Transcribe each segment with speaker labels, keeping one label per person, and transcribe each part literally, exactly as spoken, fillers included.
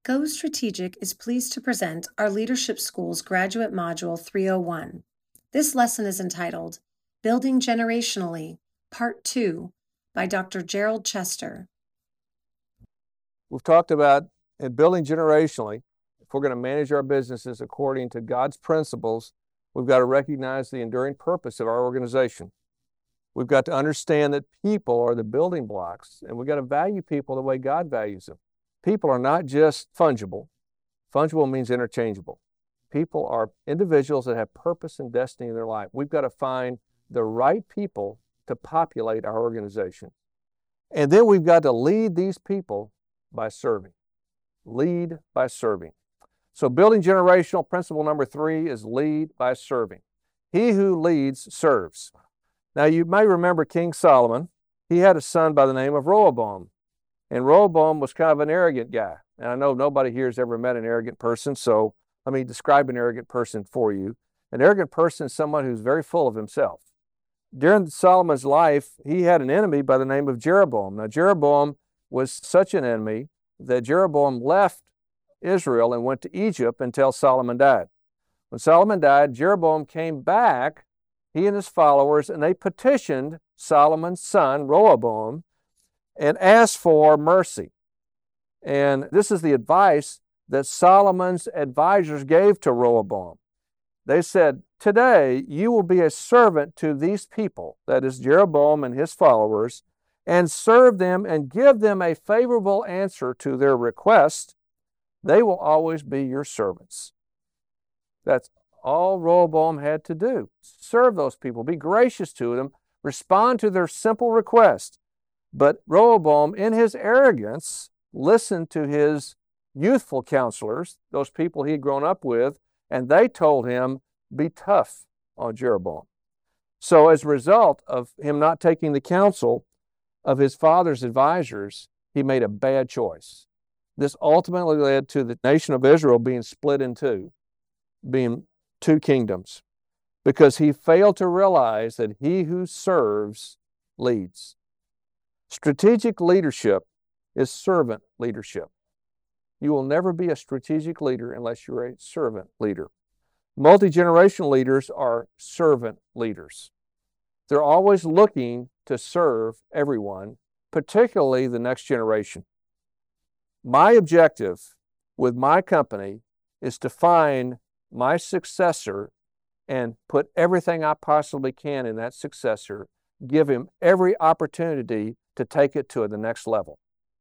Speaker 1: Go Strategic is pleased to present our Leadership School's Graduate Module three oh one. This lesson is entitled Building Generationally, Part two, by Doctor Gerald Chester.
Speaker 2: We've talked about in building generationally, if we're going to manage our businesses according to God's principles, we've got to recognize the enduring purpose of our organization. We've got to understand that people are the building blocks, and we've got to value people the way God values them. People are not just fungible. Fungible means interchangeable. People are individuals that have purpose and destiny in their life. We've got to find the right people to populate our organization. And then we've got to lead these people by serving. Lead by serving. So building generational, principle number three is lead by serving. He who leads serves. Now you may remember King Solomon. He had a son by the name of Rehoboam. And Rehoboam was kind of an arrogant guy. And I know nobody here has ever met an arrogant person, so let me describe an arrogant person for you. An arrogant person is someone who's very full of himself. During Solomon's life, he had an enemy by the name of Jeroboam. Now, Jeroboam was such an enemy that Jeroboam left Israel and went to Egypt until Solomon died. When Solomon died, Jeroboam came back, he and his followers, and they petitioned Solomon's son, Rehoboam, and asked for mercy. And this is the advice that Solomon's advisors gave to Rehoboam. They said, today you will be a servant to these people, that is Jeroboam and his followers, and serve them and give them a favorable answer to their request. They will always be your servants. That's all Rehoboam had to do. Serve those people, be gracious to them, respond to their simple request. But Rehoboam, in his arrogance, listened to his youthful counselors, those people he had grown up with, and they told him, be tough on Jeroboam. So as a result of him not taking the counsel of his father's advisors, he made a bad choice. This ultimately led to the nation of Israel being split in two, being two kingdoms, because he failed to realize that he who serves leads. Strategic leadership is servant leadership. You will never be a strategic leader unless you're a servant leader. Multi-generational leaders are servant leaders. They're always looking to serve everyone, particularly the next generation. My objective with my company is to find my successor and put everything I possibly can in that successor, give him every opportunity to take it to the next level.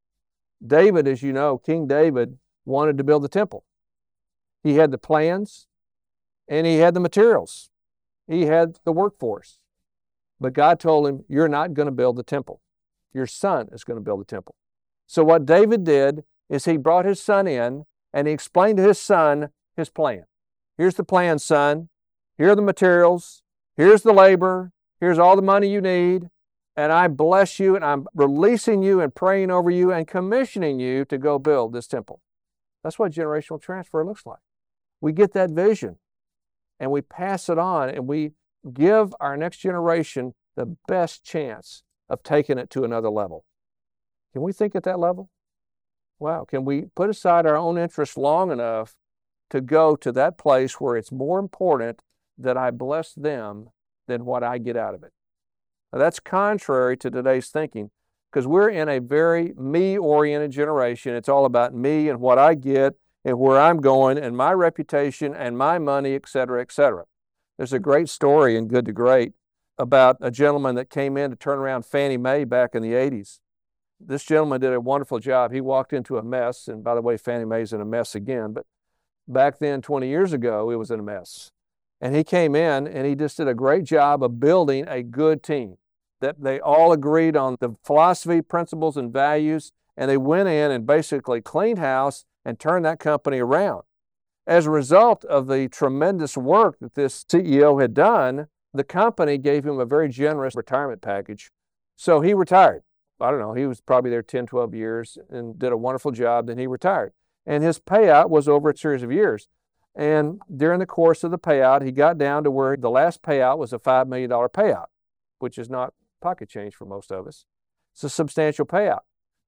Speaker 2: David, as you know, King David wanted to build the temple. He had the plans and he had the materials. He had the workforce. But God told him, you're not going to build the temple. Your son is going to build the temple. So what David did is he brought his son in and he explained to his son his plan. Here's the plan, son. Here are the materials. Here's the labor. Here's all the money you need. And I bless you, and I'm releasing you and praying over you and commissioning you to go build this temple. That's what generational transfer looks like. We get that vision, and we pass it on, and we give our next generation the best chance of taking it to another level. Can we think at that level? Wow. Can we put aside our own interests long enough to go to that place where it's more important that I bless them than what I get out of it? Now, that's contrary to today's thinking, because we're in a very me-oriented generation. It's all about me and what I get and where I'm going and my reputation and my money, et cetera, et cetera. There's a great story in Good to Great about a gentleman that came in to turn around Fannie Mae back in the eighties. This gentleman did a wonderful job. He walked into a mess, and by the way, Fannie Mae's in a mess again, but back then, twenty years ago, it was in a mess. And he came in and he just did a great job of building a good team, that they all agreed on the philosophy, principles, and values, and they went in and basically cleaned house and turned that company around. As a result of the tremendous work that this C E O had done, the company gave him a very generous retirement package. So he retired. I don't know, he was probably there ten, twelve years and did a wonderful job, then he retired. And his payout was over a series of years. And during the course of the payout, he got down to where the last payout was a five million dollars payout, which is not pocket change for most of us. It's a substantial payout.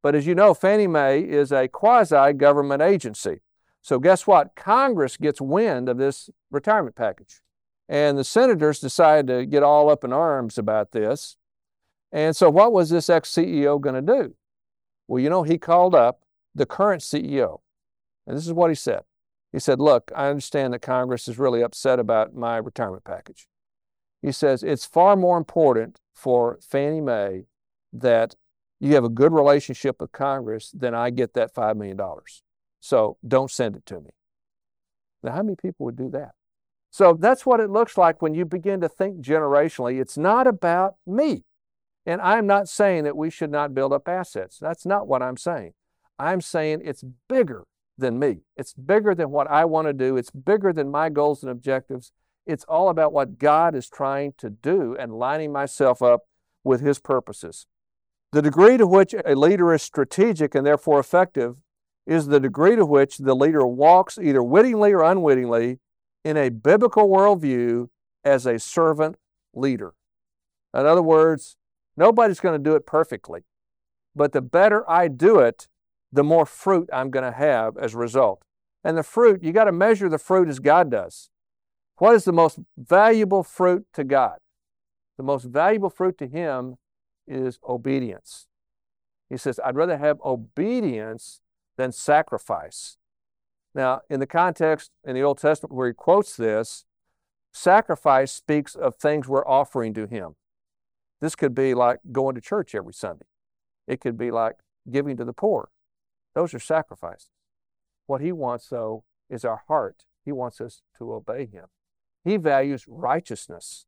Speaker 2: But as you know, Fannie Mae is a quasi-government agency. So guess what? Congress gets wind of this retirement package. And the senators decided to get all up in arms about this. And so what was this ex-C E O going to do? Well, you know, he called up the current C E O. And this is what he said. He said, look, I understand that Congress is really upset about my retirement package. He says, it's far more important for Fannie Mae that you have a good relationship with Congress than I get that five million dollars. So don't send it to me. Now, how many people would do that? So that's what it looks like when you begin to think generationally. It's not about me. And I'm not saying that we should not build up assets. That's not what I'm saying. I'm saying it's bigger than me. It's bigger than what I want to do. It's bigger than my goals and objectives. It's all about what God is trying to do and lining myself up with His purposes. The degree to which a leader is strategic and therefore effective is the degree to which the leader walks, either wittingly or unwittingly, in a biblical worldview as a servant leader. In other words, nobody's going to do it perfectly, but the better I do it, the more fruit I'm going to have as a result. And the fruit, you got to measure the fruit as God does. What is the most valuable fruit to God? The most valuable fruit to Him is obedience. He says, I'd rather have obedience than sacrifice. Now, in the context in the Old Testament where he quotes this, sacrifice speaks of things we're offering to Him. This could be like going to church every Sunday. It could be like giving to the poor. Those are sacrifices. What He wants, though, is our heart. He wants us to obey Him. He values righteousness.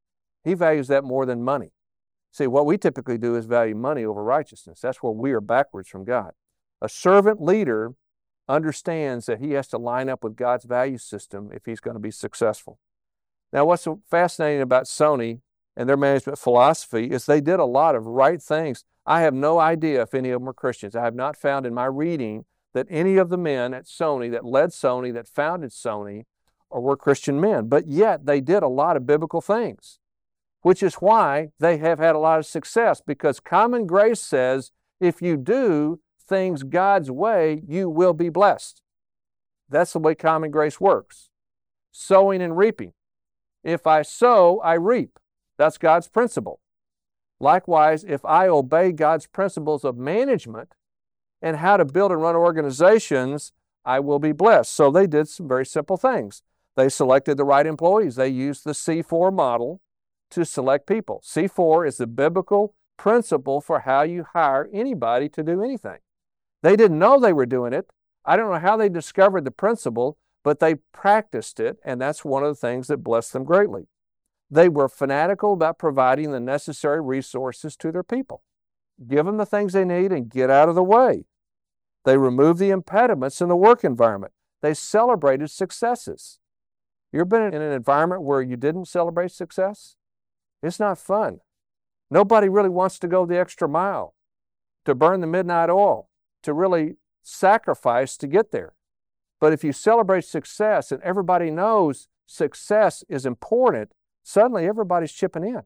Speaker 2: He values that more than money. See, what we typically do is value money over righteousness. That's where we are backwards from God. A servant leader understands that he has to line up with God's value system if he's going to be successful. Now, what's so fascinating about Sony and their management philosophy is they did a lot of right things. I have no idea if any of them were Christians. I have not found in my reading that any of the men at Sony that led Sony, that founded Sony, or were Christian men. But yet they did a lot of biblical things, which is why they have had a lot of success, because common grace says if you do things God's way, you will be blessed. That's the way common grace works. Sowing and reaping. If I sow, I reap. That's God's principle. Likewise, if I obey God's principles of management and how to build and run organizations, I will be blessed. So they did some very simple things. They selected the right employees. They used the C four model to select people. C four is the biblical principle for how you hire anybody to do anything. They didn't know they were doing it. I don't know how they discovered the principle, but they practiced it, and that's one of the things that blessed them greatly. They were fanatical about providing the necessary resources to their people. Give them the things they need and get out of the way. They removed the impediments in the work environment. They celebrated successes. You ever been in an environment where you didn't celebrate success? It's not fun. Nobody really wants to go the extra mile, to burn the midnight oil, to really sacrifice to get there. But if you celebrate success and everybody knows success is important, suddenly everybody's chipping in.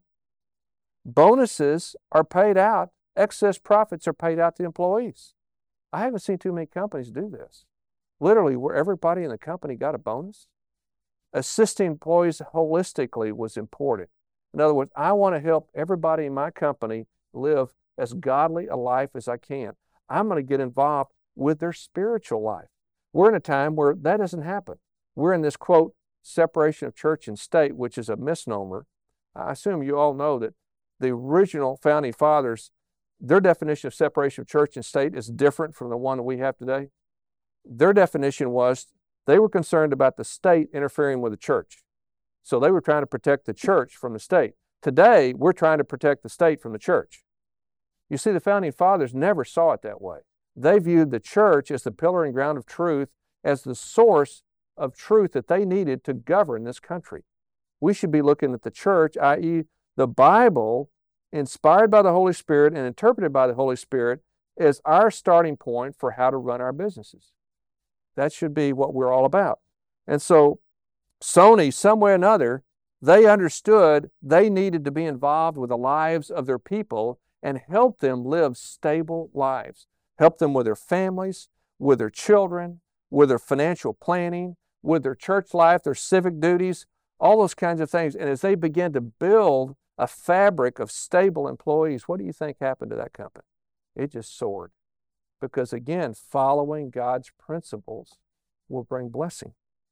Speaker 2: Bonuses are paid out. Excess profits are paid out to employees. I haven't seen too many companies do this. Literally, where everybody in the company got a bonus. Assisting employees holistically was important. In other words, I want to help everybody in my company live as godly a life as I can. I'm going to get involved with their spiritual life. We're in a time where that doesn't happen. We're in this, quote, separation of church and state, which is a misnomer. I assume you all know that the original founding fathers, their definition of separation of church and state is different from the one that we have today. Their definition was they were concerned about the state interfering with the church. So they were trying to protect the church from the state. Today, we're trying to protect the state from the church. You see, the founding fathers never saw it that way. They viewed the church as the pillar and ground of truth, as the source of truth that they needed to govern this country. We should be looking at the church, that is the Bible, inspired by the Holy Spirit and interpreted by the Holy Spirit, as our starting point for how to run our businesses. That should be what we're all about. And so Sony, some way or another, they understood they needed to be involved with the lives of their people and help them live stable lives. help them with their families, with their children, with their financial planning, with their church life, their civic duties, all those kinds of things. And as they begin to build a fabric of stable employees, what do you think happened to that company? It just soared. Because again, following God's principles will bring blessing.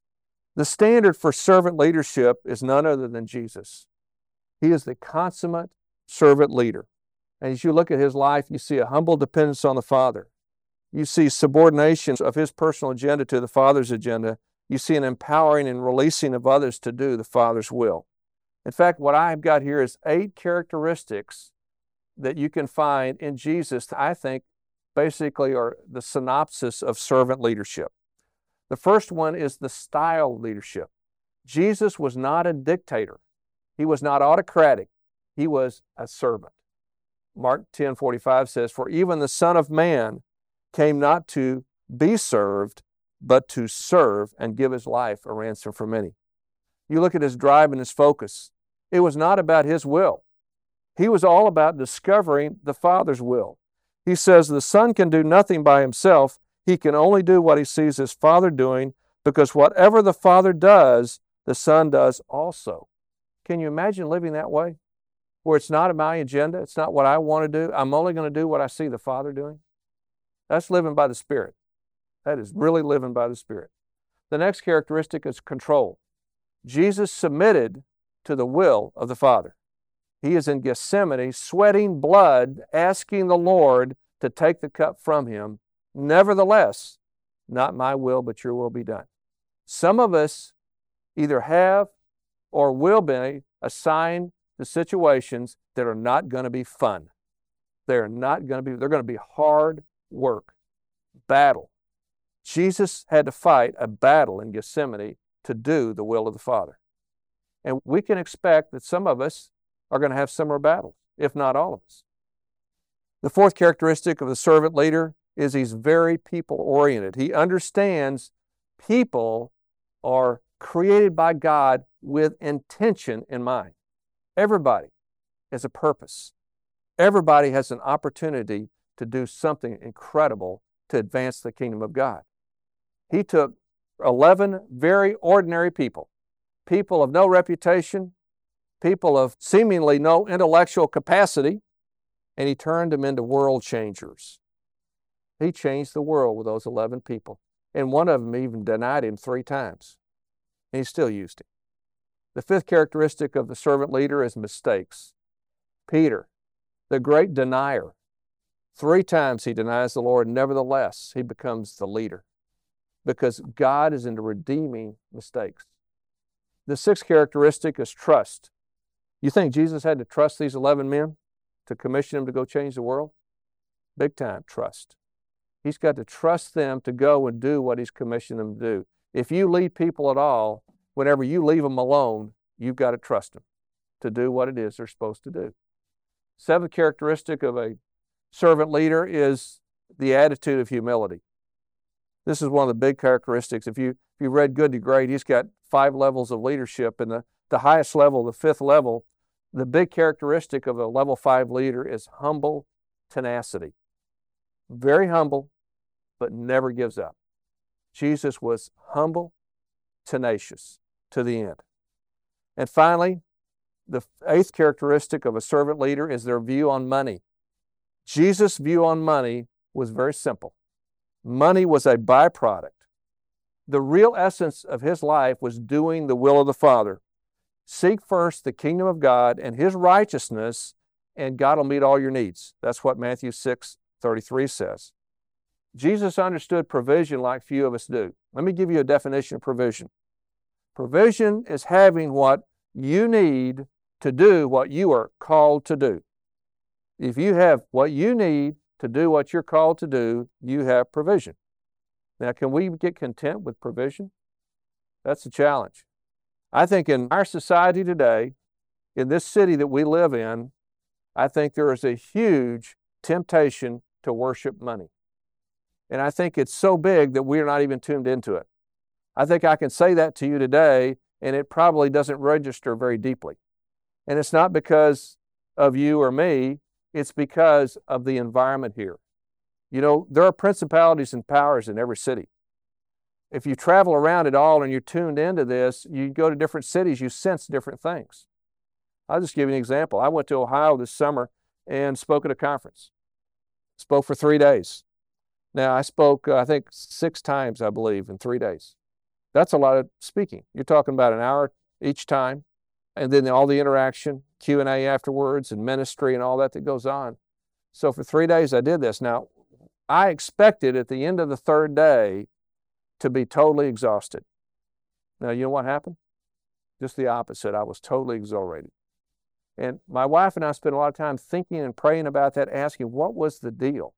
Speaker 2: The standard for servant leadership is none other than Jesus. He is the consummate servant leader. And as you look at his life, you see a humble dependence on the Father. You see subordination of his personal agenda to the Father's agenda. You see an empowering and releasing of others to do the Father's will. In fact, what I've got here is eight characteristics that you can find in Jesus that I think basically are the synopsis of servant leadership. The first one is the style of leadership. Jesus was not a dictator. He was not autocratic. He was a servant. Mark ten forty-five says, "For even the Son of Man came not to be served, but to serve and give his life a ransom for many." You look at his drive and his focus. It was not about his will. He was all about discovering the Father's will. He says the Son can do nothing by himself. He can only do what he sees his Father doing, because whatever the Father does, the Son does also. Can you imagine living that way? Where it's not my agenda, it's not what I want to do. I'm only going to do what I see the Father doing. That's living by the Spirit. That is really living by the Spirit. The next characteristic is control. Jesus submitted to the will of the Father. He is in Gethsemane, sweating blood, asking the Lord to take the cup from him. Nevertheless, not my will, but your will be done. Some of us either have or will be assigned to situations that are not going to be fun. They're not going to be, they're going to be hard work, battle. Jesus had to fight a battle in Gethsemane to do the will of the Father. And we can expect that some of us are going to have similar battles, if not all of us. The fourth characteristic of the servant leader is he's very people-oriented. He understands people are created by God with intention in mind. Everybody has a purpose. Everybody has an opportunity to do something incredible to advance the kingdom of God. He took eleven very ordinary people, people of no reputation, people of seemingly no intellectual capacity, and he turned them into world changers. He changed the world with those eleven people. And one of them even denied him three times. And he still used him. The fifth characteristic of the servant leader is mistakes. Peter, the great denier, three times he denies the Lord. Nevertheless, he becomes the leader because God is into redeeming mistakes. The sixth characteristic is trust. You think Jesus had to trust these eleven men to commission them to go change the world? Big time trust. He's got to trust them to go and do what he's commissioned them to do. If you lead people at all, whenever you leave them alone, you've got to trust them to do what it is they're supposed to do. Seventh characteristic of a servant leader is the attitude of humility. This is one of the big characteristics. If you if you read Good to Great, he's got five levels of leadership, and the, the highest level, the fifth level, the big characteristic of a level five leader is humble tenacity. Very humble, but never gives up. Jesus was humble, tenacious to the end. And finally, the eighth characteristic of a servant leader is their view on money. Jesus' view on money was very simple. Money was a byproduct. The real essence of his life was doing the will of the Father. Seek first the kingdom of God and his righteousness, and God will meet all your needs. That's what Matthew six thirty-three says. Jesus understood provision like few of us do. Let me give you a definition of provision. Provision is having what you need to do what you are called to do. If you have what you need to do what you're called to do, you have provision. Now, can we get content with provision? That's the challenge. I think in our society today, in this city that we live in, I think there is a huge temptation to worship money. And I think it's so big that we're not even tuned into it. I think I can say that to you today, and it probably doesn't register very deeply. And it's not because of you or me, it's because of the environment here. You know, there are principalities and powers in every city. If you travel around at all and you're tuned into this, you go to different cities, you sense different things. I'll just give you an example. I went to Ohio this summer and spoke at a conference. Spoke for three days. Now, I spoke, uh, I think, six times, I believe, in three days. That's a lot of speaking. You're talking about an hour each time, and then all the interaction, Q and A afterwards, and ministry and all that that goes on. So for three days, I did this. Now, I expected at the end of the third day to be totally exhausted. Now, you know what happened? Just the opposite. I was totally exhilarated. And my wife and I spent a lot of time thinking and praying about that, asking what was the deal.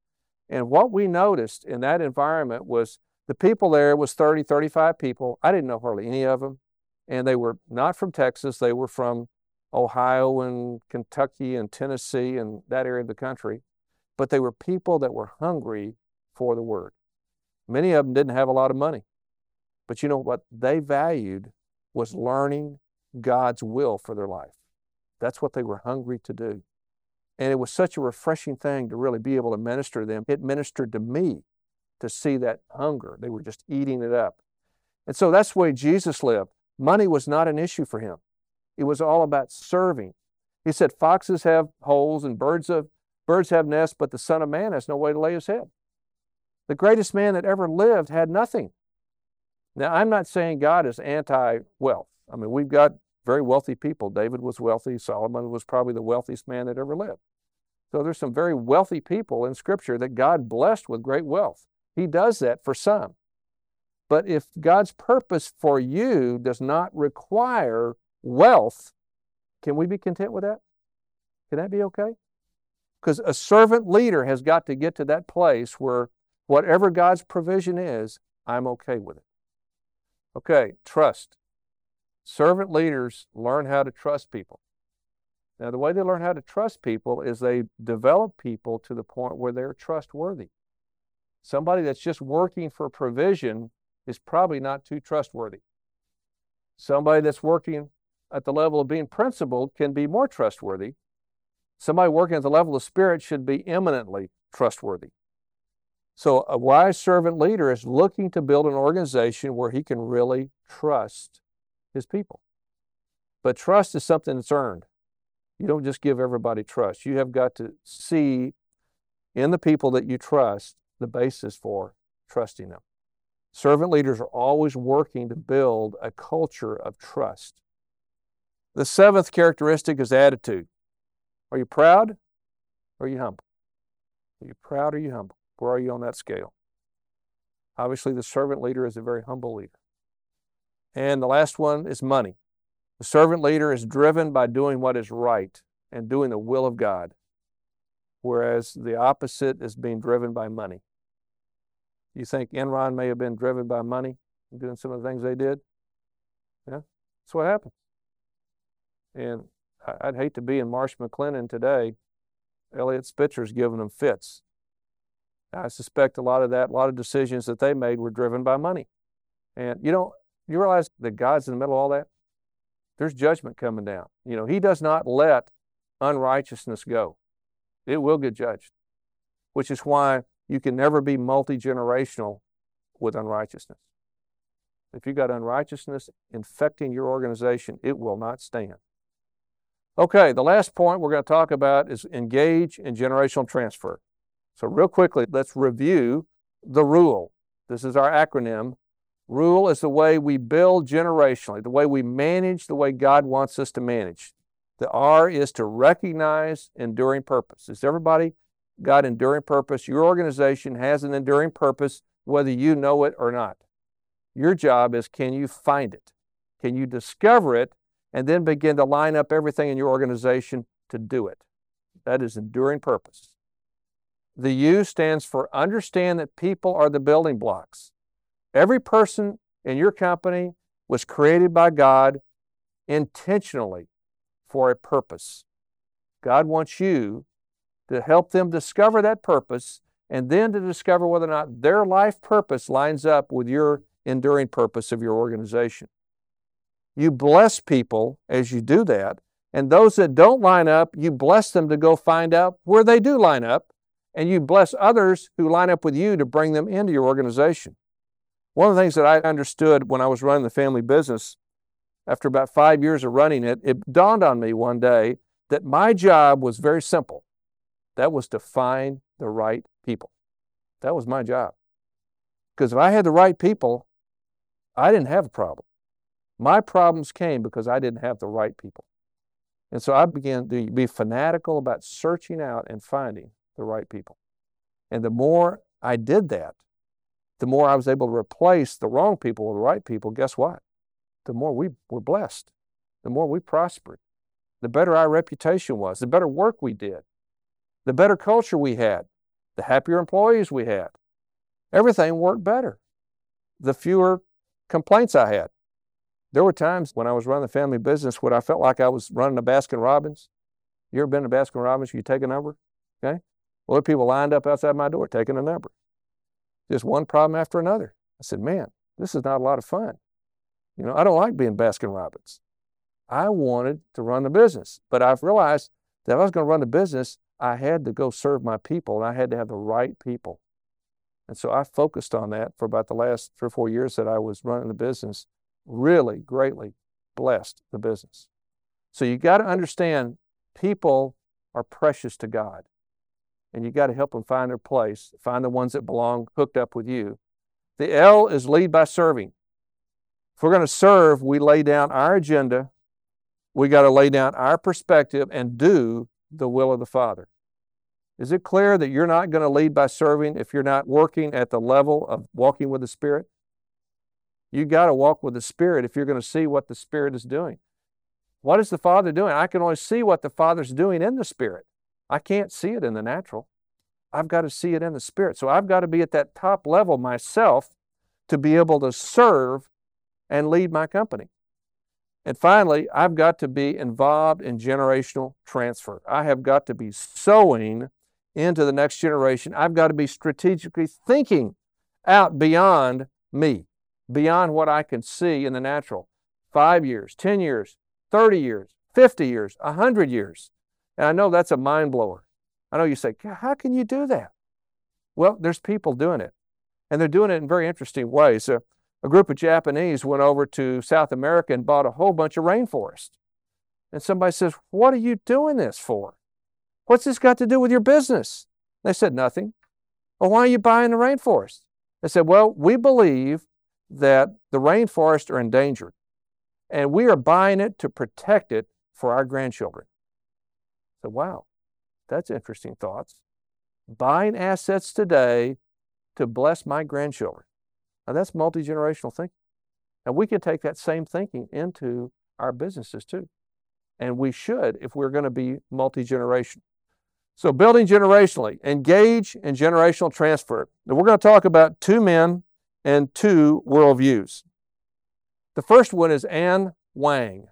Speaker 2: And what we noticed in that environment was the people there was thirty, thirty-five people. I didn't know hardly any of them. And they were not from Texas. They were from Ohio and Kentucky and Tennessee and that area of the country. But they were people that were hungry for the Word. Many of them didn't have a lot of money. But you know what they valued was learning God's will for their life. That's what they were hungry to do. And it was such a refreshing thing to really be able to minister to them. It ministered to me to see that hunger. They were just eating it up. And so that's the way Jesus lived. Money was not an issue for him. It was all about serving. He said, foxes have holes and birds of birds have nests, but the Son of Man has no way to lay his head. The greatest man that ever lived had nothing. Now, I'm not saying God is anti-wealth. I mean, we've got very wealthy people. David was wealthy. Solomon was probably the wealthiest man that ever lived. So there's some very wealthy people in Scripture that God blessed with great wealth. He does that for some. But if God's purpose for you does not require wealth, can we be content with that? Can that be okay? Because a servant leader has got to get to that place where whatever God's provision is, I'm okay with it. Okay, trust. Servant leaders learn how to trust people. Now, the way they learn how to trust people is they develop people to the point where they're trustworthy. Somebody that's just working for provision is probably not too trustworthy. Somebody that's working at the level of being principled can be more trustworthy. Somebody working at the level of spirit should be eminently trustworthy. So a wise servant leader is looking to build an organization where he can really trust his people. But trust is something that's earned. You don't just give everybody trust. You have got to see in the people that you trust the basis for trusting them. Servant leaders are always working to build a culture of trust. The seventh characteristic is attitude. Are you proud or are you humble? Are you proud or are you humble? Where are you on that scale? Obviously, the servant leader is a very humble leader. And the last one is money. The servant leader is driven by doing what is right and doing the will of God, whereas the opposite is being driven by money. You think Enron may have been driven by money, doing some of the things they did? Yeah, that's what happened. And I'd hate to be in Marsh McLennan today. Elliot Spitzer's giving them fits. I suspect a lot of that, a lot of decisions that they made were driven by money. And you know, you realize that God's in the middle of all that? There's judgment coming down. You know, he does not let unrighteousness go. It will get judged, which is why you can never be multi-generational with unrighteousness. If you've got unrighteousness infecting your organization, it will not stand. Okay, the last point we're going to talk about is engage in generational transfer. So real quickly, let's review the RULE. This is our acronym. RULE is the way we build generationally, the way we manage the way God wants us to manage. The R is to recognize enduring purpose. Has everybody got enduring purpose? Your organization has an enduring purpose, whether you know it or not. Your job is, can you find it? Can you discover it and then begin to line up everything in your organization to do it? That is enduring purpose. The U stands for understand that people are the building blocks. Every person in your company was created by God intentionally for a purpose. God wants you to help them discover that purpose and then to discover whether or not their life purpose lines up with your enduring purpose of your organization. You bless people as you do that, and those that don't line up, you bless them to go find out where they do line up and you bless others who line up with you to bring them into your organization. One of the things that I understood when I was running the family business, after about five years of running it, it dawned on me one day that my job was very simple. That was to find the right people. That was my job. Because if I had the right people, I didn't have a problem. My problems came because I didn't have the right people. And so I began to be fanatical about searching out and finding the right people. And the more I did that, the more I was able to replace the wrong people with the right people. Guess what? The more we were blessed, the more we prospered, the better our reputation was, the better work we did, the better culture we had, the happier employees we had. Everything worked better. The fewer complaints I had. There were times when I was running the family business when I felt like I was running a Baskin Robbins. You ever been to Baskin Robbins? You take a number, okay? Well, there were people lined up outside my door taking a number. Just one problem after another. I said, man, this is not a lot of fun. You know, I don't like being Baskin Robbins. I wanted to run the business, but I've realized that if I was going to run the business, I had to go serve my people, and I had to have the right people. And so I focused on that for about the last three or four years that I was running the business, really greatly blessed the business. So you got to understand people are precious to God, and you got to help them find their place, find the ones that belong hooked up with you. The L is lead by serving. If we're going to serve, we lay down our agenda. We got to lay down our perspective and do the will of the Father. Is it clear that you're not going to lead by serving if you're not working at the level of walking with the Spirit? You got to walk with the Spirit if you're going to see what the Spirit is doing. What is the Father doing? I can only see what the Father's doing in the Spirit. I can't see it in the natural. I've got to see it in the Spirit. So I've got to be at that top level myself to be able to serve and lead my company. And finally, I've got to be involved in generational transfer. I have got to be sowing into the next generation. I've got to be strategically thinking out beyond me, beyond what I can see in the natural. Five years, ten years, thirty years, fifty years, one hundred years. And I know that's a mind blower. I know you say, how can you do that? Well, there's people doing it. And they're doing it in very interesting ways. Uh, a group of Japanese went over to South America and bought a whole bunch of rainforest. And somebody says, what are you doing this for? What's this got to do with your business? They said, nothing. Well, why are you buying the rainforest? They said, well, we believe that the rainforests are endangered, and we are buying it to protect it for our grandchildren. I said, wow, that's interesting thoughts. Buying assets today to bless my grandchildren. Now, that's multi-generational thinking. And we can take that same thinking into our businesses too. And we should if we're going to be multi-generational. So building generationally, engage in generational transfer. Now, we're going to talk about two men and two worldviews. The first one is An Wang.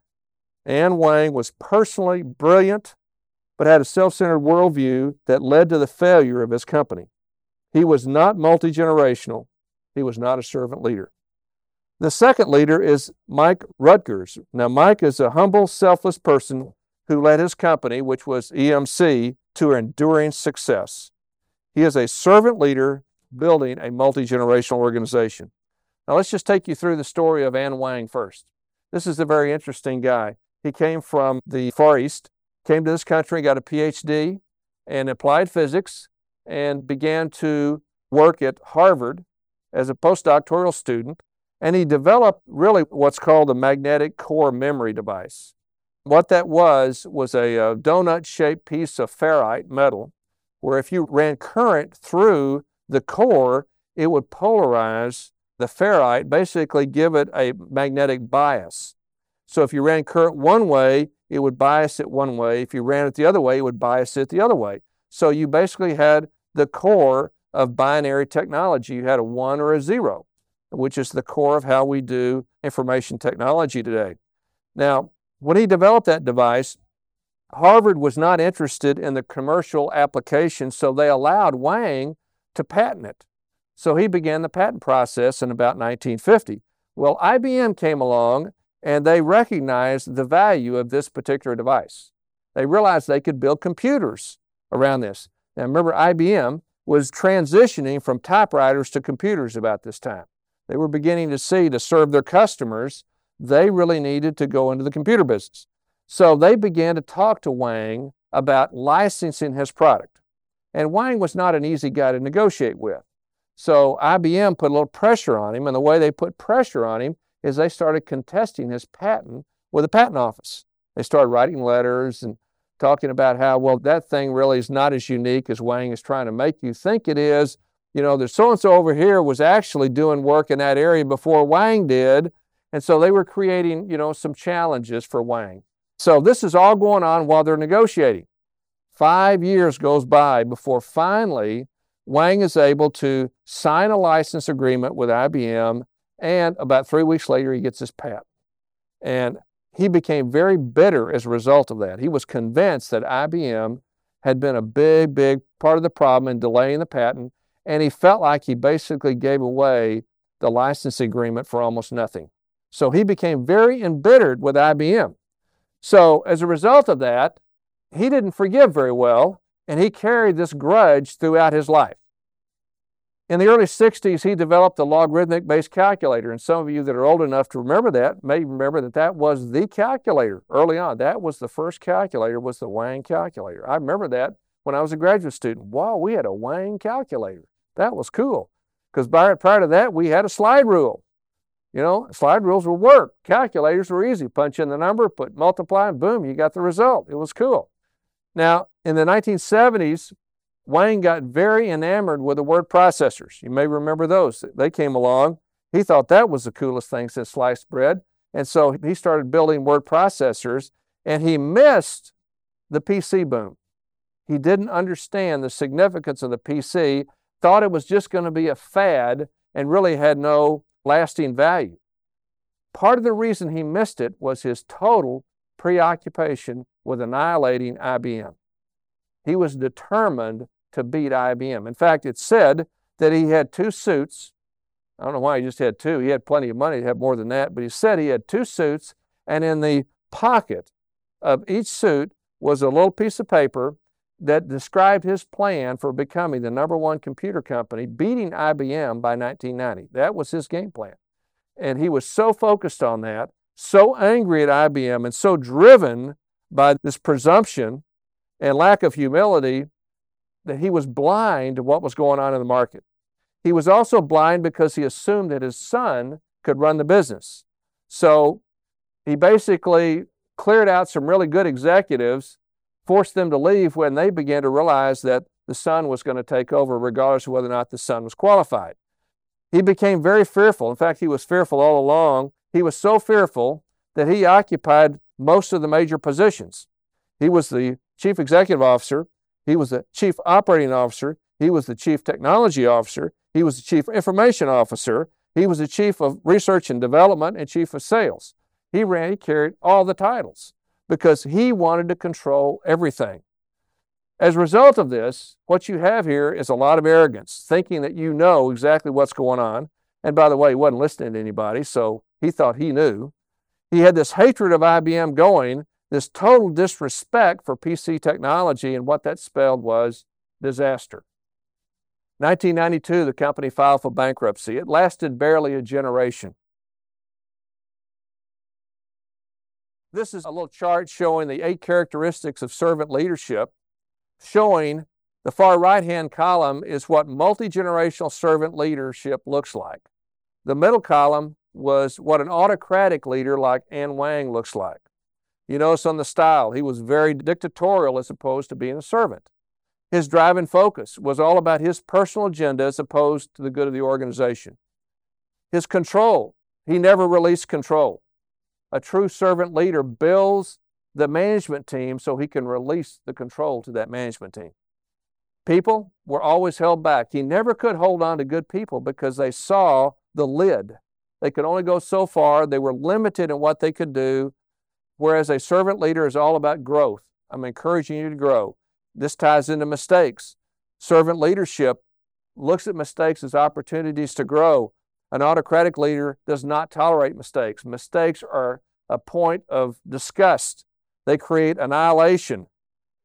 Speaker 2: An Wang was personally brilliant, but had a self-centered worldview that led to the failure of his company. He was not multi-generational. He was not a servant leader. The second leader is Mike Rutgers. Now, Mike is a humble, selfless person who led his company, which was E M C, to enduring success. He is a servant leader building a multi-generational organization. Now, let's just take you through the story of An Wang first. This is a very interesting guy. He came from the Far East, came to this country, got a P H D in applied physics, and began to work at Harvard as a postdoctoral student. And he developed really what's called a magnetic core memory device. What that was, was a, a donut-shaped piece of ferrite metal, where if you ran current through the core, it would polarize the ferrite, basically give it a magnetic bias. So if you ran current one way, it would bias it one way. If you ran it the other way, it would bias it the other way. So you basically had the core of binary technology. You had a one or a zero, which is the core of how we do information technology today. Now, when he developed that device, Harvard was not interested in the commercial application, so they allowed Wang to patent it. So he began the patent process in about nineteen fifty. Well, I B M came along and they recognized the value of this particular device. They realized they could build computers around this. Now remember, I B M was transitioning from typewriters to computers about this time. They were beginning to see, to serve their customers, they really needed to go into the computer business. So they began to talk to Wang about licensing his product. And Wang was not an easy guy to negotiate with. So I B M put a little pressure on him, and the way they put pressure on him is they started contesting his patent with the patent office. They started writing letters and talking about how, well, that thing really is not as unique as Wang is trying to make you think it is. You know, there's so-and-so over here was actually doing work in that area before Wang did. And so they were creating, you know, some challenges for Wang. So this is all going on while they're negotiating. Five years goes by before finally Wang is able to sign a license agreement with I B M, and about three weeks later he gets his patent. And he became very bitter as a result of that. He was convinced that I B M had been a big, big part of the problem in delaying the patent, and he felt like he basically gave away the license agreement for almost nothing. So he became very embittered with I B M. So as a result of that, he didn't forgive very well, and he carried this grudge throughout his life. In the early sixties, he developed a logarithmic-based calculator, and some of you that are old enough to remember that may remember that that was the calculator early on. That was the first calculator, was the Wang calculator. I remember that when I was a graduate student. Wow, we had a Wang calculator. That was cool, because prior to that, we had a slide rule. You know, slide rules would work. Calculators were easy. Punch in the number, put multiply, and boom, you got the result. It was cool. Now, in the nineteen seventies, Wang got very enamored with the word processors. You may remember those. They came along. He thought that was the coolest thing since sliced bread. And so he started building word processors, and he missed the P C boom. He didn't understand the significance of the P C, thought it was just going to be a fad, and really had no lasting value. Part of the reason he missed it was his total preoccupation with annihilating I B M. He was determined to beat I B M. In fact, it's said that he had two suits. I don't know why he just had two. He had plenty of money to have more than that, but he said he had two suits, and in the pocket of each suit was a little piece of paper that described his plan for becoming the number one computer company, beating I B M by nineteen ninety. That was his game plan. And he was so focused on that, so angry at I B M, and so driven by this presumption and lack of humility that he was blind to what was going on in the market. He was also blind because he assumed that his son could run the business. So he basically cleared out some really good executives, forced them to leave when they began to realize that the son was going to take over regardless of whether or not the son was qualified. He became very fearful. In fact, he was fearful all along. He was so fearful that he occupied most of the major positions. He was the chief executive officer. He was the chief operating officer. He was the chief technology officer. He was the chief information officer. He was the chief of research and development and chief of sales. He ran, he carried all the titles because he wanted to control everything. As a result of this, what you have here is a lot of arrogance, thinking that you know exactly what's going on. And by the way, he wasn't listening to anybody, so he thought he knew. He had this hatred of I B M going, this total disrespect for P C technology, and what that spelled was disaster. nineteen ninety-two, the company filed for bankruptcy. It lasted barely a generation. This is a little chart showing the eight characteristics of servant leadership, showing the far right-hand column is what multi-generational servant leadership looks like. The middle column was what an autocratic leader like An Wang looks like. You notice on the style, he was very dictatorial as opposed to being a servant. His drive and focus was all about his personal agenda as opposed to the good of the organization. His control, he never released control. A true servant leader builds the management team so he can release the control to that management team. People were always held back. He never could hold on to good people because they saw the lid. They could only go so far. They were limited in what they could do, whereas a servant leader is all about growth. I'm encouraging you to grow. This ties into mistakes. Servant leadership looks at mistakes as opportunities to grow. An autocratic leader does not tolerate mistakes. Mistakes are a point of disgust. They create annihilation.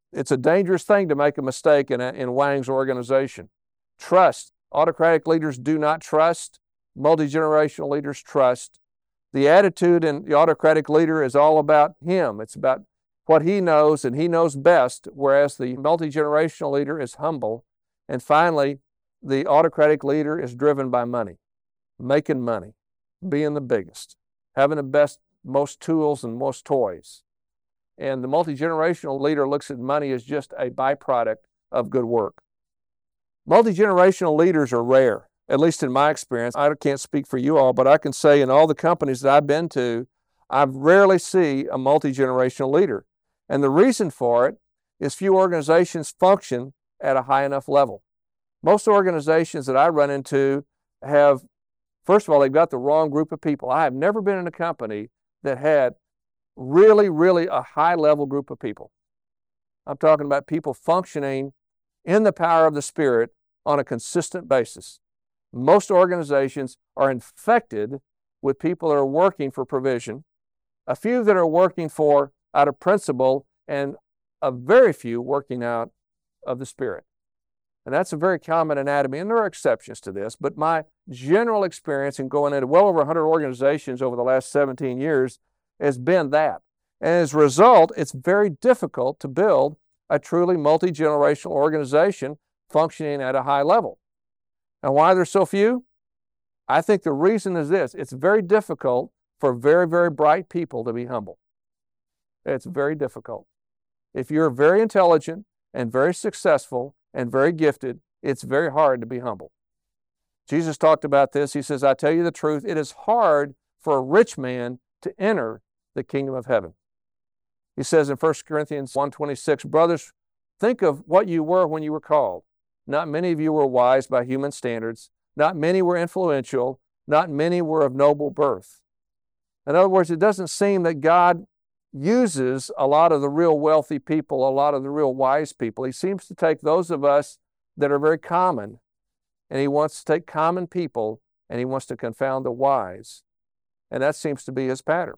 Speaker 2: It's a dangerous thing to make a mistake in, a, in Wang's organization. Trust. Autocratic leaders do not trust. Multi-generational leaders trust. The attitude in the autocratic leader is all about him. It's about what he knows, and he knows best, whereas the multi-generational leader is humble. And finally, the autocratic leader is driven by money, making money, being the biggest, having the best, most tools and most toys. And the multi-generational leader looks at money as just a byproduct of good work. Multi-generational leaders are rare, at least in my experience. I can't speak for you all, but I can say in all the companies that I've been to, I rarely see a multi-generational leader. And the reason for it is few organizations function at a high enough level. Most organizations that I run into have, first of all, they've got the wrong group of people. I have never been in a company that had really, really a high-level group of people. I'm talking about people functioning in the power of the Spirit on a consistent basis. Most organizations are infected with people that are working for provision, a few that are working for out of principle, and a very few working out of the Spirit. And that's a very common anatomy, and there are exceptions to this, but my general experience in going into well over one hundred organizations over the last seventeen years has been that. And as a result, it's very difficult to build a truly multi-generational organization functioning at a high level. And why there's so few? I think the reason is this. It's very difficult for very, very bright people to be humble. It's very difficult. If you're very intelligent and very successful and very gifted, it's very hard to be humble. Jesus talked about this. He says, I tell you the truth, it is hard for a rich man to enter the kingdom of heaven. He says in First Corinthians one twenty-six, brothers, think of what you were when you were called. Not many of you were wise by human standards. Not many were influential. Not many were of noble birth. In other words, it doesn't seem that God uses a lot of the real wealthy people, a lot of the real wise people. He seems to take those of us that are very common, and he wants to take common people, and he wants to confound the wise. And that seems to be his pattern.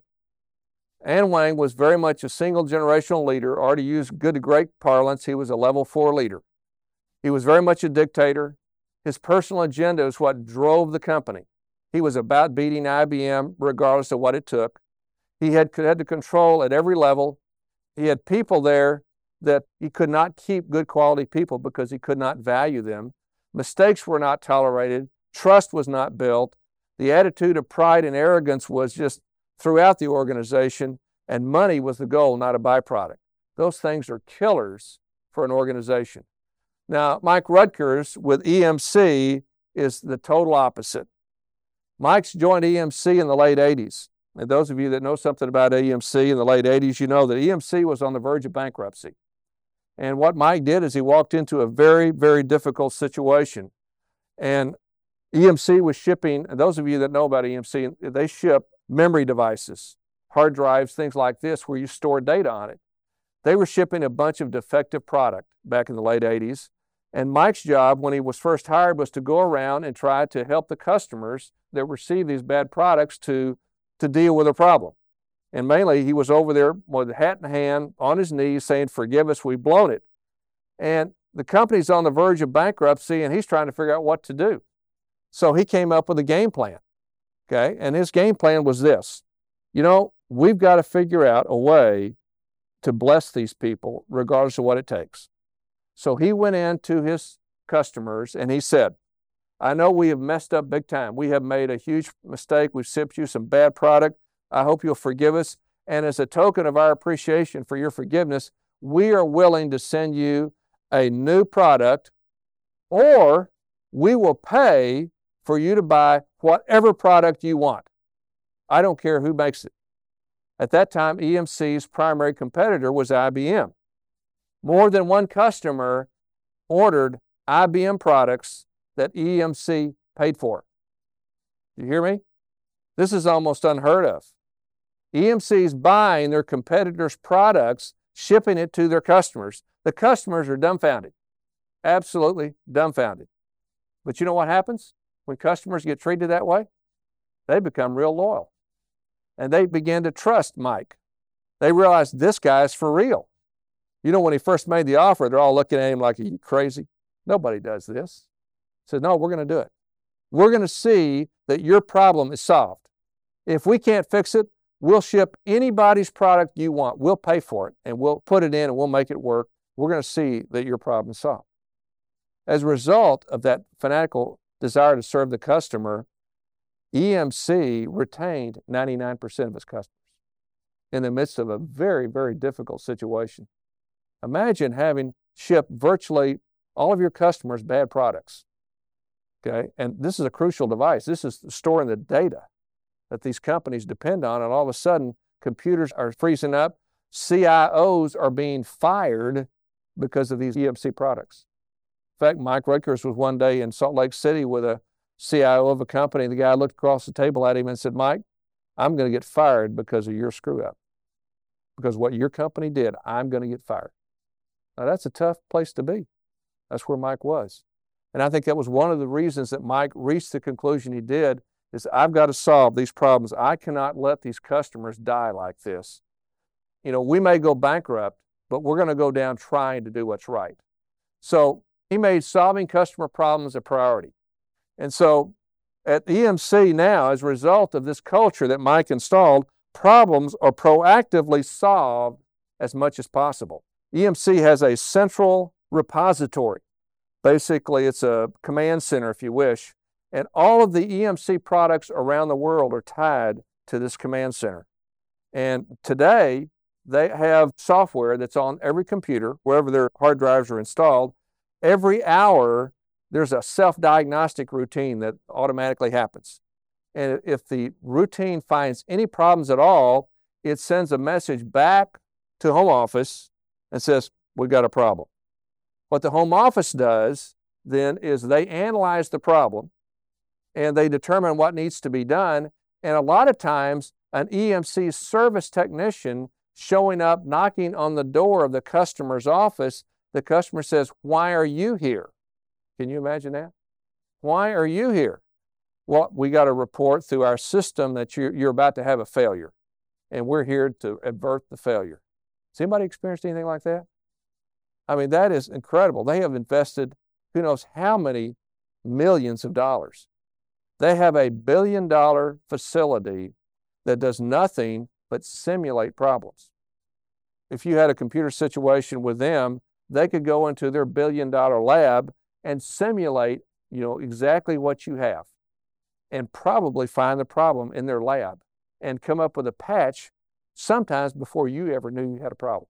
Speaker 2: An Wang was very much a single generational leader, or to use good to great parlance, he was a level four leader. He was very much a dictator. His personal agenda is what drove the company. He was about beating I B M regardless of what it took. He had, had to control at every level. He had people there that he could not keep good quality people because he could not value them. Mistakes were not tolerated. Trust was not built. The attitude of pride and arrogance was just throughout the organization, and money was the goal, not a byproduct. Those things are killers for an organization. Now, Mike Rutgers with E M C is the total opposite. Mike's joined E M C in the late eighties. And those of you that know something about E M C in the late eighties, you know that E M C was on the verge of bankruptcy. And what Mike did is he walked into a very, very difficult situation. And E M C was shipping, and those of you that know about E M C, they ship memory devices, hard drives, things like this, where you store data on it. They were shipping a bunch of defective product back in the late eighties. And Mike's job when he was first hired was to go around and try to help the customers that receive these bad products to, to deal with the problem. And mainly he was over there with a hat in hand, on his knees, saying, forgive us, we've blown it. And the company's on the verge of bankruptcy, and he's trying to figure out what to do. So he came up with a game plan, okay? And his game plan was this. You know, we've got to figure out a way to bless these people regardless of what it takes. So he went in to his customers and he said, I know we have messed up big time. We have made a huge mistake. We've shipped you some bad product. I hope you'll forgive us. And as a token of our appreciation for your forgiveness, we are willing to send you a new product, or we will pay for you to buy whatever product you want. I don't care who makes it. At that time, E M C's primary competitor was I B M. More than one customer ordered I B M products that E M C paid for. You hear me? This is almost unheard of. E M C's buying their competitors' products, shipping it to their customers. The customers are dumbfounded, absolutely dumbfounded. But you know what happens when customers get treated that way? They become real loyal. And they begin to trust Mike. They realize this guy is for real. You know, when he first made the offer, they're all looking at him like, are you crazy? Nobody does this. He said, no, we're going to do it. We're going to see that your problem is solved. If we can't fix it, we'll ship anybody's product you want. We'll pay for it, and we'll put it in, and we'll make it work. We're going to see that your problem is solved. As a result of that fanatical desire to serve the customer, E M C retained ninety-nine percent of its customers in the midst of a very, very difficult situation. Imagine having shipped virtually all of your customers bad products, okay? And this is a crucial device. This is storing the data that these companies depend on, and all of a sudden, computers are freezing up. C I Os are being fired because of these E M C products. In fact, Mike Rickers was one day in Salt Lake City with a C I O of a company. The guy looked across the table at him and said, Mike, I'm going to get fired because of your screw-up. Because what your company did, I'm going to get fired. Now, that's a tough place to be. That's where Mike was. And I think that was one of the reasons that Mike reached the conclusion he did, is I've got to solve these problems. I cannot let these customers die like this. You know, we may go bankrupt, but we're going to go down trying to do what's right. So he made solving customer problems a priority. And so at E M C now, as a result of this culture that Mike installed, problems are proactively solved as much as possible. E M C has a central repository. Basically, it's a command center, if you wish, and all of the E M C products around the world are tied to this command center. And today, they have software that's on every computer, wherever their hard drives are installed. Every hour, there's a self-diagnostic routine that automatically happens. And if the routine finds any problems at all, it sends a message back to home office and says, we got a problem. What the home office does then is they analyze the problem and they determine what needs to be done. And a lot of times, an E M C service technician showing up, knocking on the door of the customer's office, the customer says, why are you here? Can you imagine that? Why are you here? Well, we got a report through our system that you're, you're about to have a failure, and we're here to avert the failure. Has anybody experienced anything like that? I mean, that is incredible. They have invested who knows how many millions of dollars. They have a billion dollar facility that does nothing but simulate problems. If you had a computer situation with them, they could go into their billion dollar lab and simulate, you know, exactly what you have and probably find the problem in their lab and come up with a patch sometimes before you ever knew you had a problem.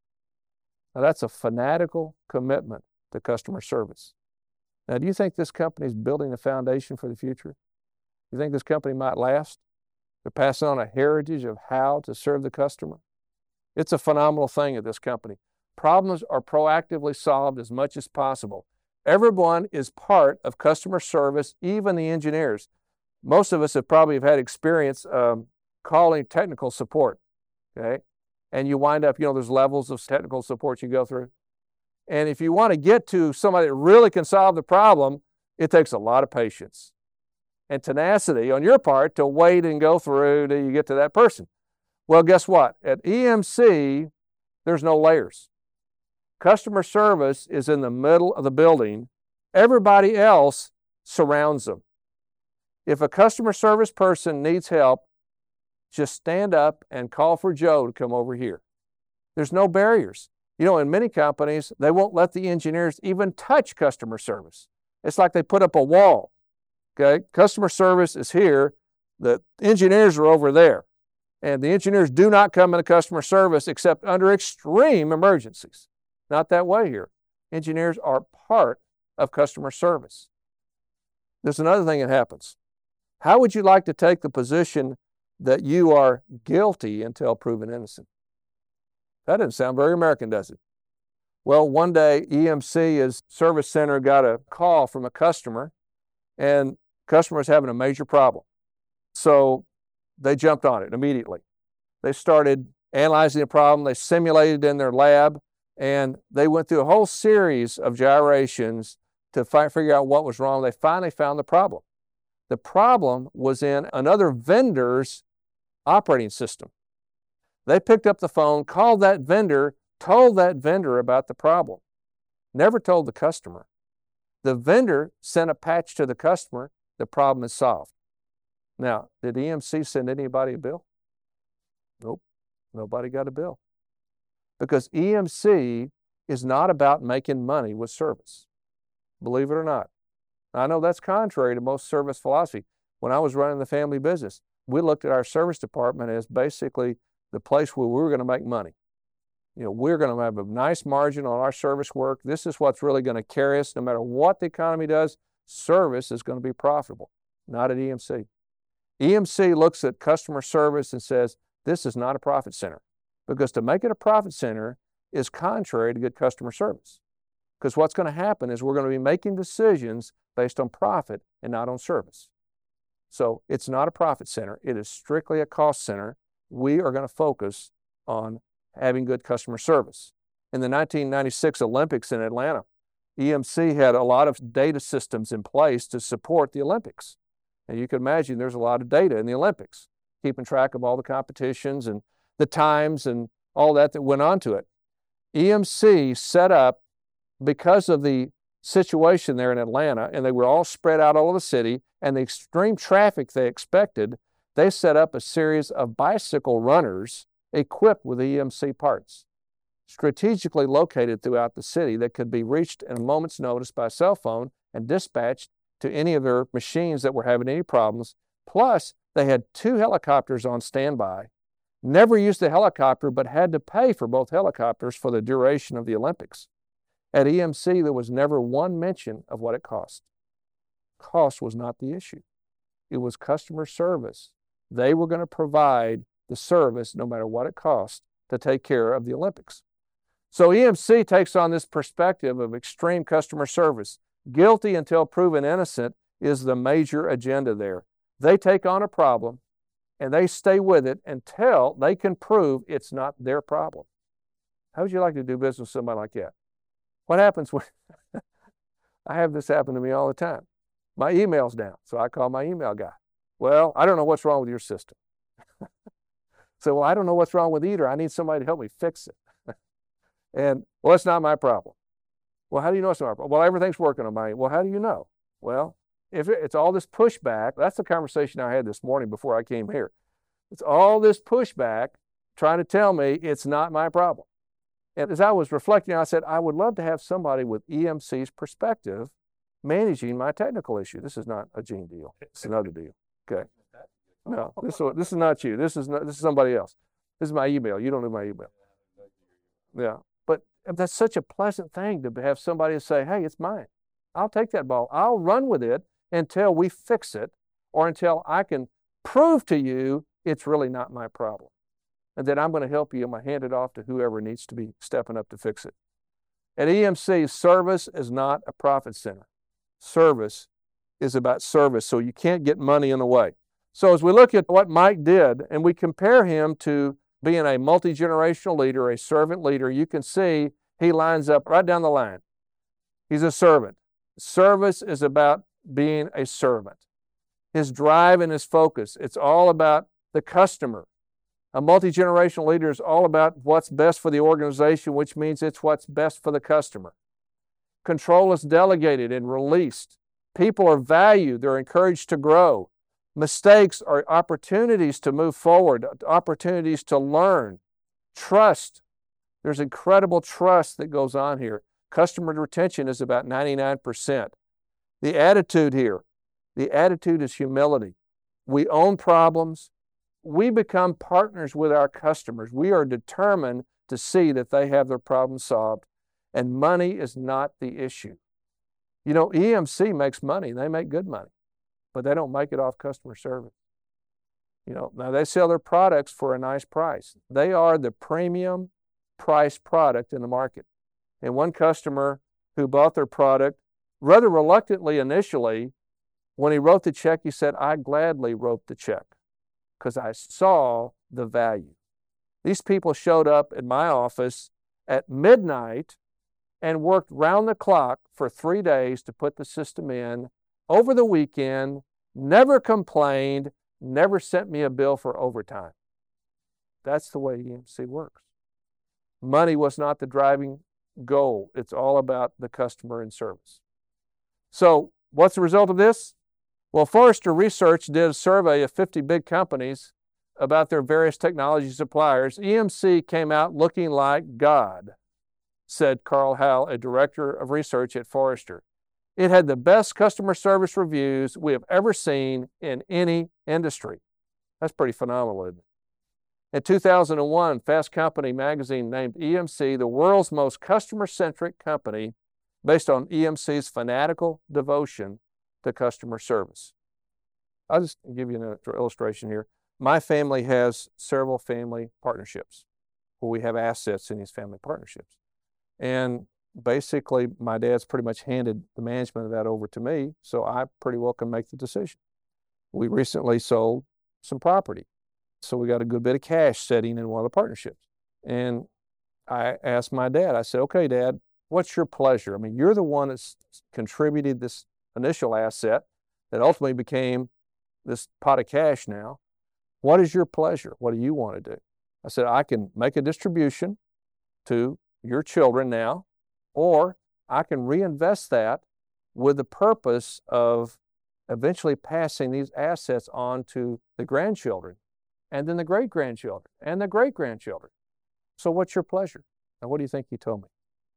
Speaker 2: Now, that's a fanatical commitment to customer service. Now, do you think this company is building a foundation for the future? Do you think this company might last? They're passing on a heritage of how to serve the customer. It's a phenomenal thing at this company. Problems are proactively solved as much as possible. Everyone is part of customer service, even the engineers. Most of us have probably have had experience um, calling technical support, okay? And you wind up, you know, there's levels of technical support you go through. And if you want to get to somebody that really can solve the problem, it takes a lot of patience and tenacity on your part to wait and go through till you get to that person. Well, guess what? At E M C, there's no layers. Customer service is in the middle of the building. Everybody else surrounds them. If a customer service person needs help, just stand up and call for Joe to come over here. There's no barriers. You know, in many companies, they won't let the engineers even touch customer service. It's like they put up a wall. Okay, customer service is here. The engineers are over there. And the engineers do not come into customer service except under extreme emergencies. Not that way here. Engineers are part of customer service. There's another thing that happens. How would you like to take the position that you are guilty until proven innocent? That doesn't sound very American, does it? Well, one day, E M C's service center got a call from a customer, and customer was having a major problem. So they jumped on it immediately. They started analyzing the problem. They simulated in their lab, and they went through a whole series of gyrations to fi- figure out what was wrong. They finally found the problem. The problem was in another vendor's operating system. They picked up the phone, called that vendor, told that vendor about the problem, never told the customer. The vendor sent a patch to the customer, the problem is solved. Now, did E M C send anybody a bill? Nope, nobody got a bill. Because E M C is not about making money with service, believe it or not. I know that's contrary to most service philosophy. When I was running the family business, we looked at our service department as basically the place where we were going to make money. You know, we're going to have a nice margin on our service work. This is what's really going to carry us. No matter what the economy does, service is going to be profitable, not at E M C. E M C looks at customer service and says, this is not a profit center. Because to make it a profit center is contrary to good customer service. Because what's going to happen is we're going to be making decisions based on profit and not on service. So it's not a profit center. It is strictly a cost center. We are going to focus on having good customer service. In the nineteen ninety-six Olympics in Atlanta, E M C had a lot of data systems in place to support the Olympics. And you can imagine there's a lot of data in the Olympics, keeping track of all the competitions and the times and all that that went on to it. E M C set up, because of the situation there in Atlanta, and they were all spread out all over the city, and the extreme traffic they expected, they set up a series of bicycle runners equipped with E M C parts, strategically located throughout the city that could be reached in a moment's notice by cell phone and dispatched to any of their machines that were having any problems. Plus, they had two helicopters on standby, never used the helicopter, but had to pay for both helicopters for the duration of the Olympics. At E M C, there was never one mention of what it cost. Cost was not the issue. It was customer service. They were going to provide the service no matter what it cost to take care of the Olympics. So E M C takes on this perspective of extreme customer service. Guilty until proven innocent is the major agenda there. They take on a problem and they stay with it until they can prove it's not their problem. How would you like to do business with somebody like that? What happens when I have this happen to me all the time? My email's down, so I call my email guy. Well, I don't know what's wrong with your system. So, well, I don't know what's wrong with either. I need somebody to help me fix it. And, well, it's not my problem. Well, how do you know it's not my problem? Well, everything's working on my, well, how do you know? Well, if it, it's all this pushback, that's the conversation I had this morning before I came here. It's all this pushback trying to tell me it's not my problem. And as I was reflecting, I said, I would love to have somebody with E M C's perspective managing my technical issue. This is not a Gene deal. It's another deal. Okay. No, this, this is not you. This is not, this is somebody else. This is my email. You don't know my email. Yeah. But that's such a pleasant thing to have somebody say, hey, it's mine. I'll take that ball. I'll run with it until we fix it or until I can prove to you it's really not my problem. And then I'm going to help you. I'm going to hand it off to whoever needs to be stepping up to fix it. At E M C, service is not a profit center. Service is about service, so you can't get money in the way. So as we look at what Mike did and we compare him to being a multi-generational leader, a servant leader, you can see he lines up right down the line. He's a servant. Service is about being a servant. His drive and his focus, it's all about the customer. A multi-generational leader is all about what's best for the organization, which means it's what's best for the customer. Control is delegated and released. People are valued. They're encouraged to grow. Mistakes are opportunities to move forward, opportunities to learn. Trust. There's incredible trust that goes on here. Customer retention is about ninety-nine percent. The attitude here, the attitude is humility. We own problems. We become partners with our customers. We are determined to see that they have their problems solved, and money is not the issue. You know, E M C makes money. They make good money, but they don't make it off customer service. You know, now they sell their products for a nice price. They are the premium price product in the market. And one customer who bought their product rather reluctantly initially, when he wrote the check, he said, I gladly wrote the check because I saw the value. These people showed up in my office at midnight and worked round the clock for three days to put the system in over the weekend, never complained, never sent me a bill for overtime. That's the way E M C works. Money was not the driving goal. It's all about the customer and service. So what's the result of this? Well, Forrester Research did a survey of fifty big companies about their various technology suppliers. E M C came out looking like God, said Carl Howell, a director of research at Forrester. It had the best customer service reviews we have ever seen in any industry. That's pretty phenomenal, isn't it? In two thousand one, Fast Company magazine named E M C the world's most customer-centric company based on E M C's fanatical devotion to customer service. I'll just give you an illustration here. My family has several family partnerships where we have assets in these family partnerships. And basically, my dad's pretty much handed the management of that over to me, so I pretty well can make the decision. We recently sold some property, so we got a good bit of cash sitting in one of the partnerships. And I asked my dad, I said, okay, Dad, what's your pleasure? I mean, you're the one that's contributed this initial asset that ultimately became this pot of cash now. What is your pleasure? What do you want to do? I said, I can make a distribution to your children now, or I can reinvest that with the purpose of eventually passing these assets on to the grandchildren, and then the great-grandchildren, and the great-grandchildren. So what's your pleasure? And what do you think he told me?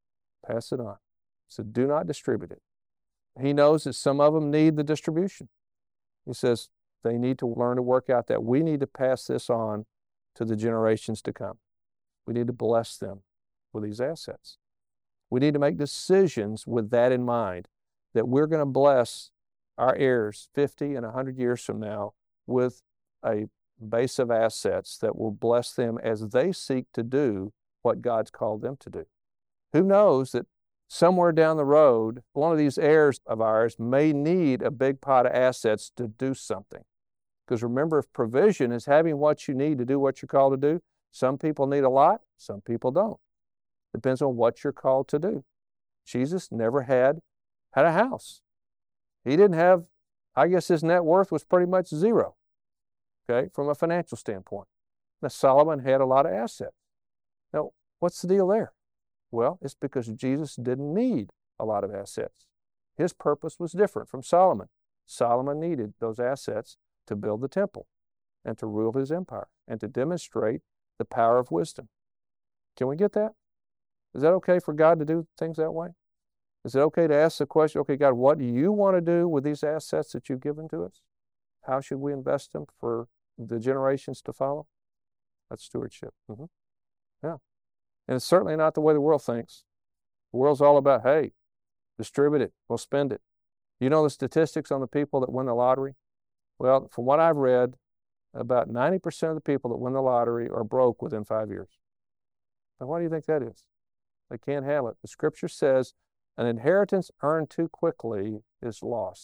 Speaker 2: Pass it on. So do not distribute it. He knows that some of them need the distribution. He says they need to learn to work out that we need to pass this on to the generations to come. We need to bless them with these assets. We need to make decisions with that in mind, that we're going to bless our heirs fifty and one hundred years from now with a base of assets that will bless them as they seek to do what God's called them to do. Who knows that somewhere down the road, one of these heirs of ours may need a big pot of assets to do something. Because remember, if provision is having what you need to do what you're called to do, some people need a lot, some people don't. Depends on what you're called to do. Jesus never had, had a house. He didn't have, I guess his net worth was pretty much zero, okay, from a financial standpoint. Now, Solomon had a lot of assets. Now, what's the deal there? Well, it's because Jesus didn't need a lot of assets. His purpose was different from Solomon. Solomon needed those assets to build the temple and to rule his empire and to demonstrate the power of wisdom. Can we get that? Is that okay for God to do things that way? Is it okay to ask the question, okay, God, what do you want to do with these assets that you've given to us? How should we invest them for the generations to follow? That's stewardship. Mm-hmm. Yeah. And it's certainly not the way the world thinks. The world's all about, hey, distribute it, we'll spend it. You know the statistics on the people that win the lottery? Well, from what I've read, about ninety percent of the people that win the lottery are broke within five years. Now, why do you think that is? They can't handle it. The scripture says an inheritance earned too quickly is lost.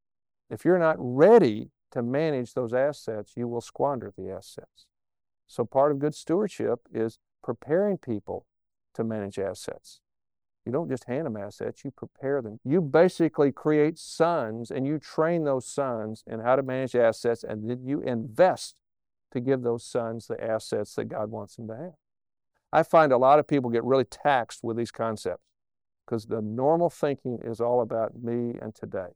Speaker 2: If you're not ready to manage those assets, you will squander the assets. So part of good stewardship is preparing people to manage assets. You don't just hand them assets, you prepare them. You basically create sons and you train those sons in how to manage assets, and then you invest to give those sons the assets that God wants them to have. I find a lot of people get really taxed with these concepts because the normal thinking is all about me and today.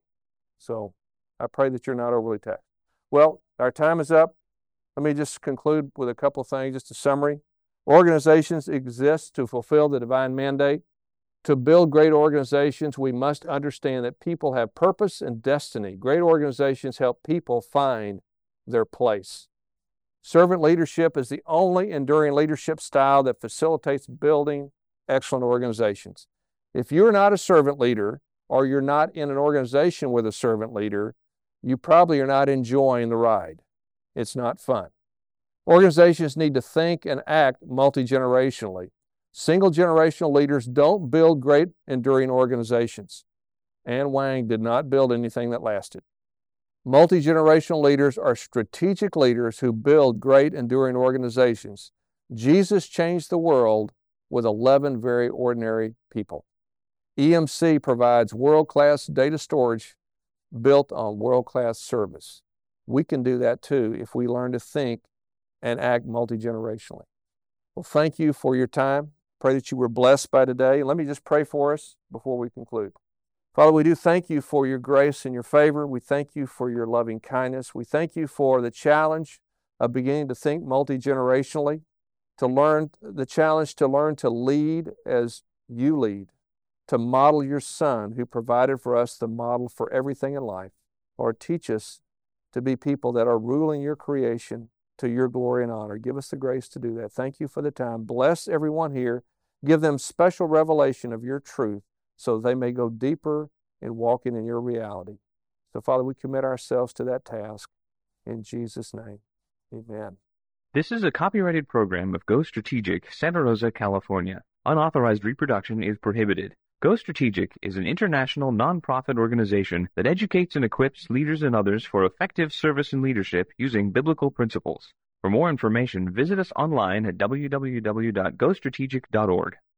Speaker 2: So I pray that you're not overly taxed. Well, our time is up. Let me just conclude with a couple of things, just a summary. Organizations exist to fulfill the divine mandate. To build great organizations, we must understand that people have purpose and destiny. Great organizations help people find their place. Servant leadership is the only enduring leadership style that facilitates building excellent organizations. If you're not a servant leader, or you're not in an organization with a servant leader, you probably are not enjoying the ride. It's not fun. Organizations need to think and act multi-generationally. Single generational leaders don't build great enduring organizations. Anne Wang did not build anything that lasted. Multi-generational leaders are strategic leaders who build great enduring organizations. Jesus changed the world with eleven very ordinary people. E M C provides world-class data storage built on world-class service. We can do that too if we learn to think and act multi-generationally. Well, thank you for your time. Pray that you were blessed by today. Let me just pray for us before we conclude. Father, we do thank you for your grace and your favor. We thank you for your loving kindness. We thank you for the challenge of beginning to think multi-generationally, to learn the challenge to learn to lead as you lead, to model your Son who provided for us the model for everything in life. Lord, teach us to be people that are ruling your creation to your glory and honor. Give us the grace to do that. Thank you for the time. Bless everyone here. Give them special revelation of your truth so they may go deeper in walking in your reality. So, Father, we commit ourselves to that task in Jesus' name. Amen.
Speaker 3: This is a copyrighted program of Go Strategic, Santa Rosa, California. Unauthorized reproduction is prohibited. Go Strategic is an international nonprofit organization that educates and equips leaders and others for effective service and leadership using biblical principles. For more information, visit us online at w w w dot go strategic dot org.